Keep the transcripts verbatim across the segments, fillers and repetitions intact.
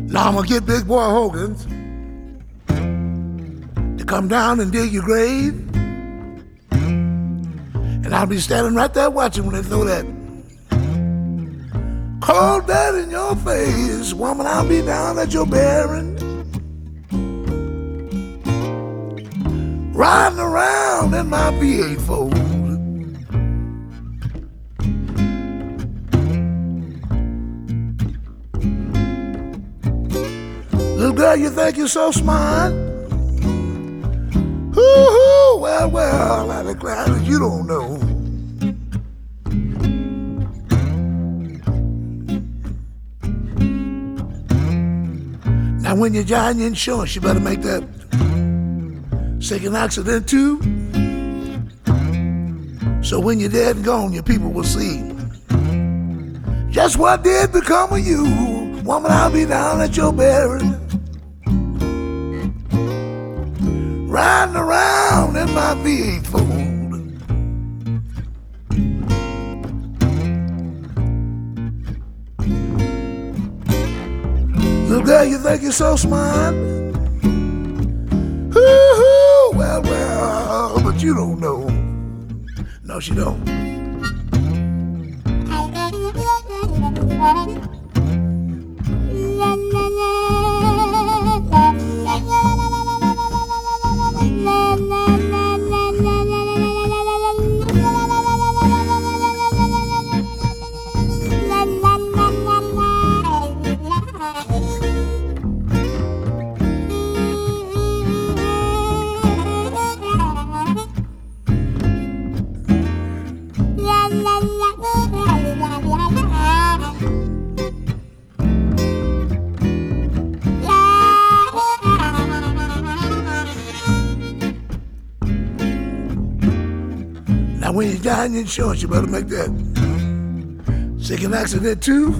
Now I'm gonna get Big Boy Hogan's to come down and dig your grave, and I'll be standing right there watching when they throw that cold dead in your face. Woman, I'll be down at your burying, riding around in my V eight Ford. Little girl, you think you're so smart? Hoo-hoo, well, well, I declare that you don't know. Now when you're driving your insurance, you better make that second accident too, so when you're dead and gone, your people will see just what did become of you. Woman, I'll be down at your burying, riding around in my V eight Ford. Little girl, you think you're so smart? Hoo-hoo, well, well, but you don't know. No, she don't. Now when you're dying your insurance, you better make that second accident too,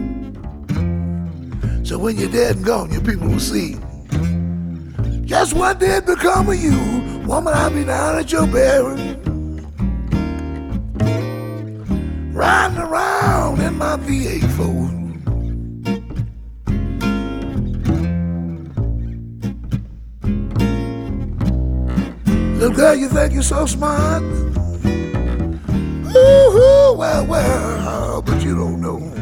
so when you're dead and gone, your people will see just what did become of you. Woman, I'll be down at your burying, riding around in my V eight Ford. Little girl, you think you're so smart? Ooh, well, well, but you don't know.